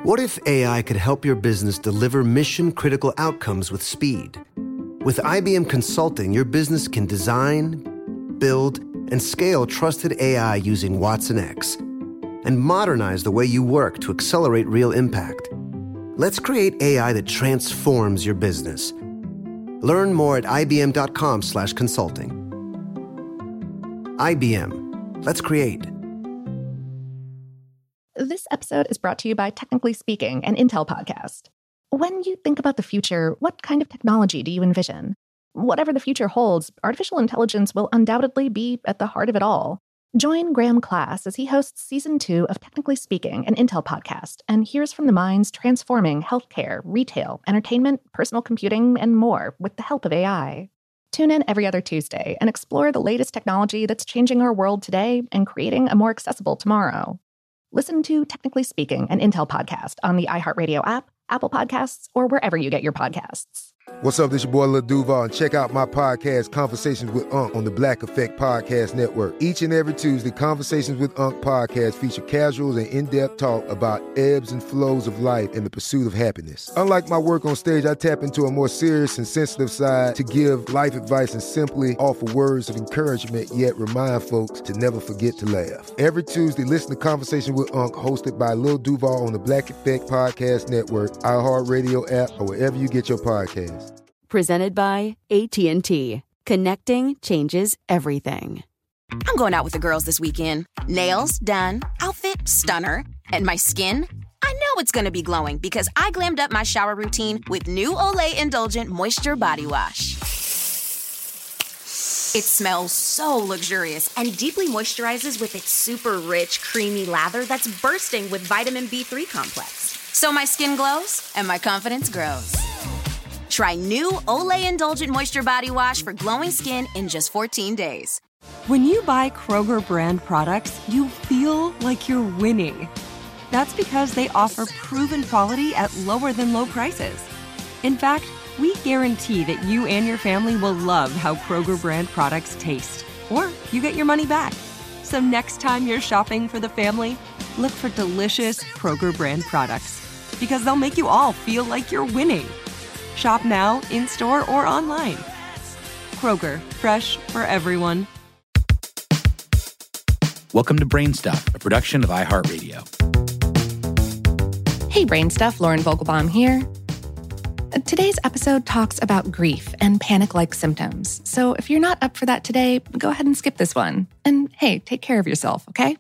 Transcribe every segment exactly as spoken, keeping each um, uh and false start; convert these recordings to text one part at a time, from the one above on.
What if A I could help your business deliver mission-critical outcomes with speed? With I B M Consulting, your business can design, build, and scale trusted A I using Watson X, and modernize the way you work to accelerate real impact. Let's create A I that transforms your business. Learn more at ibm.com slash consulting. I B M. Let's create. This episode is brought to you by Technically Speaking, an Intel podcast. When you think about the future, what kind of technology do you envision? Whatever the future holds, artificial intelligence will undoubtedly be at the heart of it all. Join Graham Class as he hosts season two of Technically Speaking, an Intel podcast, and hears from the minds transforming healthcare, retail, entertainment, personal computing, and more with the help of A I. Tune in every other Tuesday and explore the latest technology that's changing our world today and creating a more accessible tomorrow. Listen to Technically Speaking, an Intel podcast on the iHeartRadio app, Apple Podcasts, or wherever you get your podcasts. What's up, this your boy Lil Duval, and check out my podcast, Conversations with Unc, on the Black Effect Podcast Network. Each and every Tuesday, Conversations with Unc podcast feature casual and in-depth talk about ebbs and flows of life and the pursuit of happiness. Unlike my work on stage, I tap into a more serious and sensitive side to give life advice and simply offer words of encouragement, yet remind folks to never forget to laugh. Every Tuesday, listen to Conversations with Unc, hosted by Lil Duval on the Black Effect Podcast Network, iHeartRadio app, or wherever you get your podcasts. Presented by A T and T. Connecting changes everything. I'm going out with the girls this weekend. Nails done, outfit stunner, and my skin? I know it's going to be glowing because I glammed up my shower routine with new Olay Indulgent Moisture Body Wash. It smells so luxurious and deeply moisturizes with its super rich, creamy lather that's bursting with vitamin B three complex. So my skin glows and my confidence grows. Try new Olay Indulgent Moisture Body Wash for glowing skin in just fourteen days. When you buy Kroger brand products, you feel like you're winning. That's because they offer proven quality at lower than low prices. In fact, we guarantee that you and your family will love how Kroger brand products taste, or you get your money back. So next time you're shopping for the family, look for delicious Kroger brand products, because they'll make you all feel like you're winning. Shop now, in-store, or online. Kroger, fresh for everyone. Welcome to Brainstuff, a production of iHeartRadio. Hey Brainstuff, Lauren Vogelbaum here. Today's episode talks about grief and panic-like symptoms. So if you're not up for that today, go ahead and skip this one. And hey, take care of yourself, okay?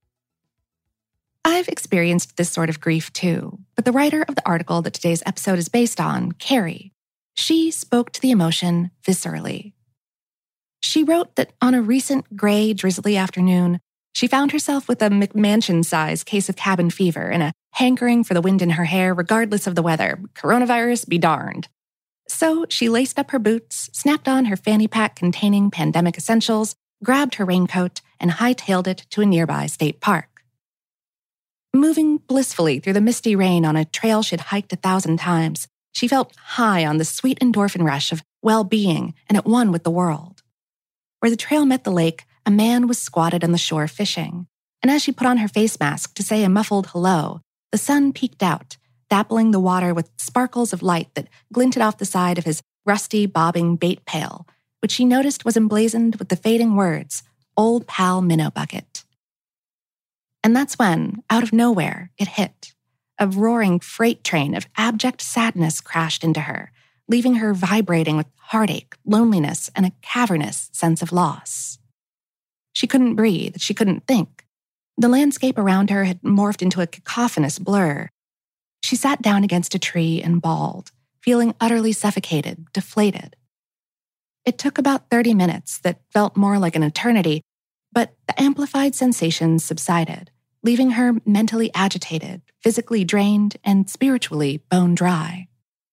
I've experienced this sort of grief too, but the writer of the article that today's episode is based on, Carrie, she spoke to the emotion viscerally. She wrote that on a recent gray, drizzly afternoon, she found herself with a McMansion-sized case of cabin fever and a hankering for the wind in her hair regardless of the weather. Coronavirus be darned. So she laced up her boots, snapped on her fanny pack containing pandemic essentials, grabbed her raincoat, and hightailed it to a nearby state park. Moving blissfully through the misty rain on a trail she'd hiked a thousand times, she felt high on the sweet endorphin rush of well-being and at one with the world. Where the trail met the lake, a man was squatted on the shore fishing, and as she put on her face mask to say a muffled hello, the sun peeked out, dappling the water with sparkles of light that glinted off the side of his rusty, bobbing bait pail, which she noticed was emblazoned with the fading words, Old Pal Minnow Bucket. And that's when, out of nowhere, it hit. A roaring freight train of abject sadness crashed into her, leaving her vibrating with heartache, loneliness, and a cavernous sense of loss. She couldn't breathe. She couldn't think. The landscape around her had morphed into a cacophonous blur. She sat down against a tree and bawled, feeling utterly suffocated, deflated. It took about thirty minutes that felt more like an eternity, but the amplified sensations subsided, leaving her mentally agitated, physically drained, and spiritually bone dry.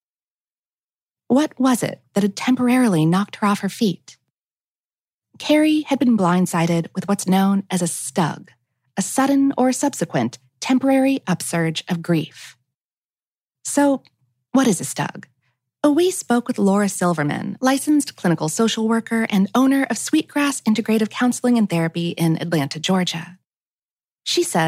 What was it that had temporarily knocked her off her feet? Carrie had been blindsided with what's known as a stug, a sudden or subsequent temporary upsurge of grief. So, what is a stug? Oh, we spoke with Laura Silverman, licensed clinical social worker and owner of Sweetgrass Integrative Counseling and Therapy in Atlanta, Georgia. She said,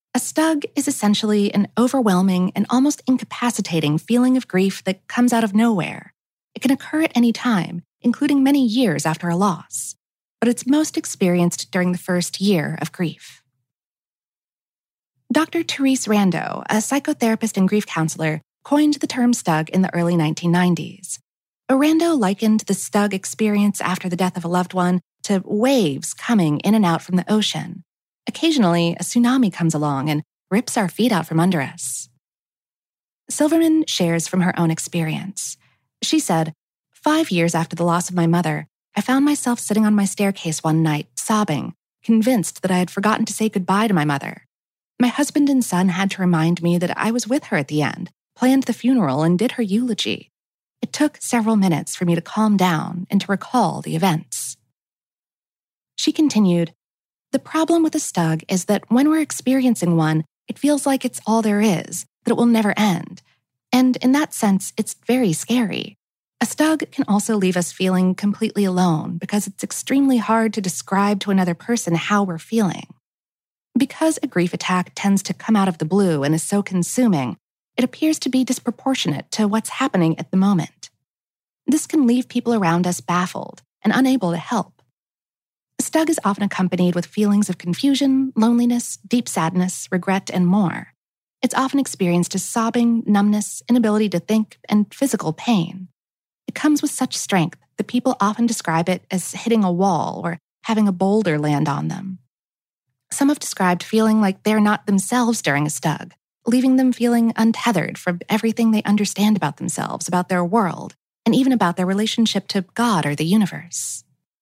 A stug is essentially an overwhelming and almost incapacitating feeling of grief that comes out of nowhere. It can occur at any time, including many years after a loss, but it's most experienced during the first year of grief. Doctor Therese Rando, a psychotherapist and grief counselor, coined the term stug in the early nineteen nineties. Rando likened the stug experience after the death of a loved one to waves coming in and out from the ocean. Occasionally, a tsunami comes along and rips our feet out from under us. Silverman shares from her own experience. She said, Five years after the loss of my mother, I found myself sitting on my staircase one night, sobbing, convinced that I had forgotten to say goodbye to my mother. My husband and son had to remind me that I was with her at the end, planned the funeral, and did her eulogy. It took several minutes for me to calm down and to recall the events. She continued, The problem with a stug is that when we're experiencing one, it feels like it's all there is, that it will never end. And in that sense, it's very scary. A stug can also leave us feeling completely alone because it's extremely hard to describe to another person how we're feeling. Because a grief attack tends to come out of the blue and is so consuming, it appears to be disproportionate to what's happening at the moment. This can leave people around us baffled and unable to help. A stug is often accompanied with feelings of confusion, loneliness, deep sadness, regret, and more. It's often experienced as sobbing, numbness, inability to think, and physical pain. It comes with such strength that people often describe it as hitting a wall or having a boulder land on them. Some have described feeling like they're not themselves during a stug, leaving them feeling untethered from everything they understand about themselves, about their world, and even about their relationship to God or the universe.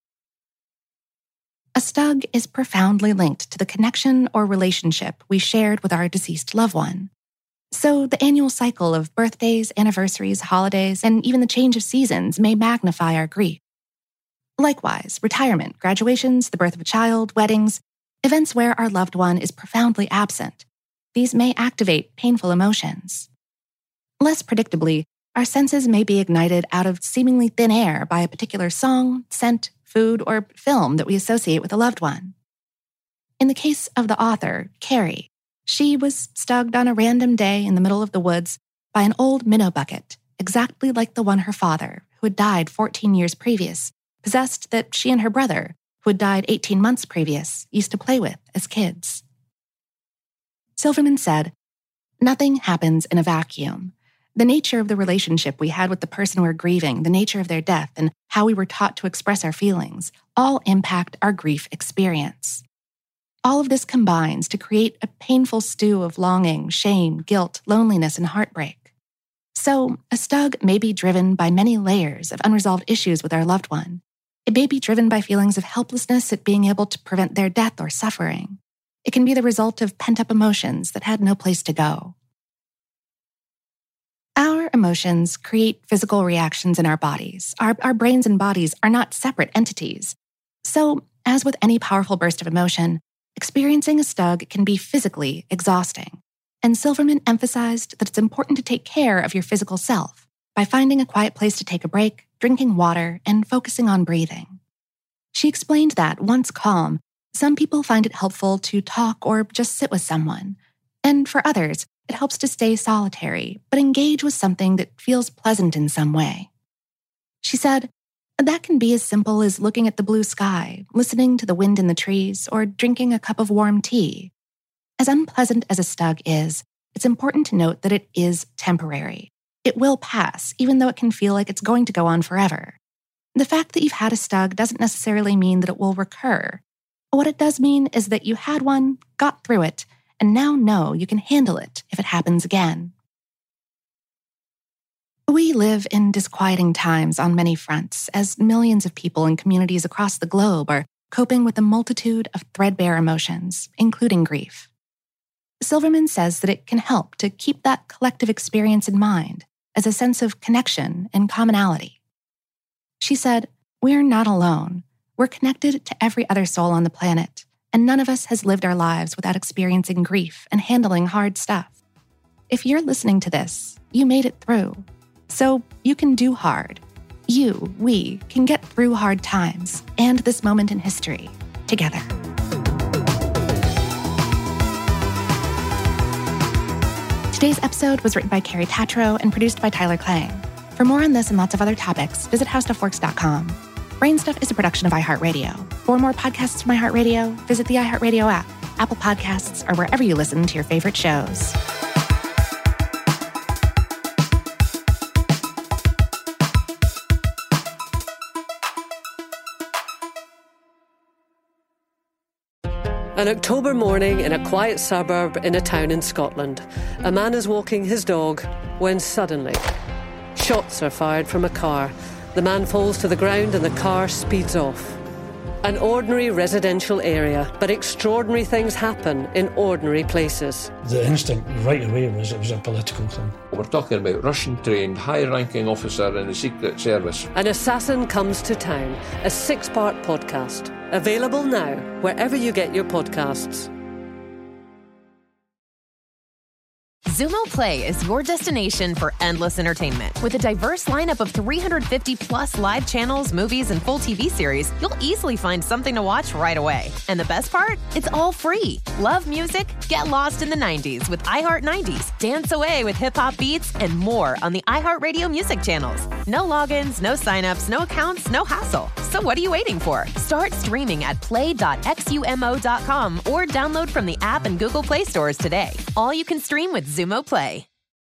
A stug is profoundly linked to the connection or relationship we shared with our deceased loved one. So the annual cycle of birthdays, anniversaries, holidays, and even the change of seasons may magnify our grief. Likewise, retirement, graduations, the birth of a child, weddings, events where our loved one is profoundly absent. These may activate painful emotions. Less predictably, our senses may be ignited out of seemingly thin air by a particular song, scent, food, or film that we associate with a loved one. In the case of the author, Carrie, she was stugged on a random day in the middle of the woods by an old minnow bucket, exactly like the one her father, who had died fourteen years previous, possessed that she and her brother, who had died eighteen months previous, used to play with as kids. Silverman said, Nothing happens in a vacuum. The nature of the relationship we had with the person we're grieving, the nature of their death, and how we were taught to express our feelings all impact our grief experience. All of this combines to create a painful stew of longing, shame, guilt, loneliness, and heartbreak. So, a stug may be driven by many layers of unresolved issues with our loved one. It may be driven by feelings of helplessness at being able to prevent their death or suffering. It can be the result of pent-up emotions that had no place to go. Our emotions create physical reactions in our bodies. Our, our brains and bodies are not separate entities. So, as with any powerful burst of emotion, experiencing a stug can be physically exhausting. And Silverman emphasized that it's important to take care of your physical self by finding a quiet place to take a break, drinking water, and focusing on breathing. She explained that, once calm, some people find it helpful to talk or just sit with someone. And for others, it helps to stay solitary, but engage with something that feels pleasant in some way. She said, that can be as simple as looking at the blue sky, listening to the wind in the trees, or drinking a cup of warm tea. As unpleasant as a stug is, it's important to note that it is temporary. It will pass, even though it can feel like it's going to go on forever. The fact that you've had a stug doesn't necessarily mean that it will recur. What it does mean is that you had one, got through it, and now know you can handle it if it happens again. We live in disquieting times on many fronts, as millions of people in communities across the globe are coping with a multitude of threadbare emotions, including grief. Silverman says that it can help to keep that collective experience in mind as a sense of connection and commonality. She said, "We're not alone. We're connected to every other soul on the planet, and none of us has lived our lives without experiencing grief and handling hard stuff. If you're listening to this, you made it through. So you can do hard. You, we, can get through hard times and this moment in history together." Today's episode was written by Carrie Tatro and produced by Tyler Klang. For more on this and lots of other topics, visit how stuff works dot com. Brainstuff is a production of iHeartRadio. For more podcasts from iHeartRadio, visit the iHeartRadio app, Apple Podcasts, or wherever you listen to your favorite shows. An October morning in a quiet suburb in a town in Scotland. A man is walking his dog when suddenly shots are fired from a car. The man falls to the ground and the car speeds off. An ordinary residential area, but extraordinary things happen in ordinary places. The instinct right away was it was a political thing. We're talking about Russian-trained, high-ranking officer in the Secret Service. An Assassin Comes to Town, a six-part podcast. Available now, wherever you get your podcasts. Xumo Play is your destination for endless entertainment. With a diverse lineup of three hundred fifty plus live channels, movies, and full T V series, you'll easily find something to watch right away. And the best part? It's all free. Love music? Get lost in the nineties with iHeart nineties. Dance away with hip-hop beats and more on the iHeartRadio music channels. No logins, no signups, no accounts, no hassle. So what are you waiting for? Start streaming at play dot xumo dot com or download from the app and Google Play stores today. All you can stream with Xumo Play.